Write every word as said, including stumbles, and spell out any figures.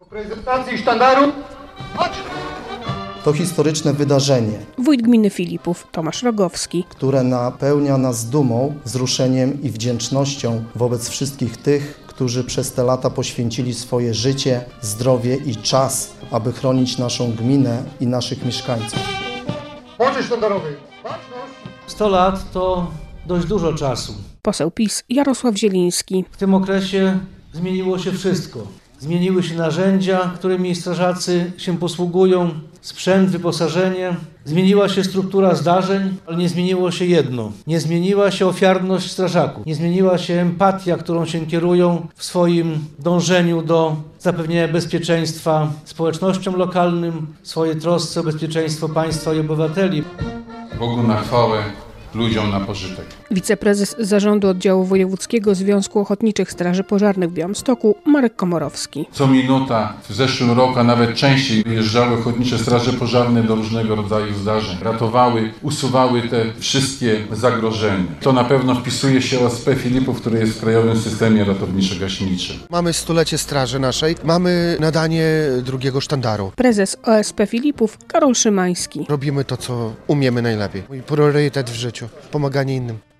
Prezentacji sztandaru. Chodź! To historyczne wydarzenie, Wójt gminy Filipów Tomasz Rogowski. które napełnia nas dumą, wzruszeniem i wdzięcznością wobec wszystkich tych, którzy przez te lata poświęcili swoje życie, zdrowie i czas, aby chronić naszą gminę i naszych mieszkańców. Chodź sztandarowy. Baczność! sto lat to dość dużo czasu. Poseł PiS Jarosław Zieliński. W tym okresie zmieniło się wszystko. Zmieniły się narzędzia, którymi strażacy się posługują, sprzęt, wyposażenie. Zmieniła się struktura zdarzeń, ale nie zmieniło się jedno. Nie zmieniła się ofiarność strażaków. Nie zmieniła się empatia, którą się kierują w swoim dążeniu do zapewnienia bezpieczeństwa społecznościom lokalnym, w swojej trosce o bezpieczeństwo państwa i obywateli. Bogu na chwałę, ludziom na pożytek. Wiceprezes Zarządu Oddziału Wojewódzkiego Związku Ochotniczych Straży Pożarnych w Białymstoku Marek Komorowski. Co minuta w zeszłym roku, a nawet częściej wyjeżdżały ochotnicze straże pożarne do różnego rodzaju zdarzeń. Ratowały, usuwały te wszystkie zagrożenia. To na pewno wpisuje się O S P Filipów, który jest w krajowym systemie ratowniczo-gaśniczym. Mamy stulecie straży naszej, mamy nadanie drugiego sztandaru. Prezes O S P Filipów Karol Szymański. Robimy to, co umiemy najlepiej. Mój priorytet w życiu, pomaganie innym.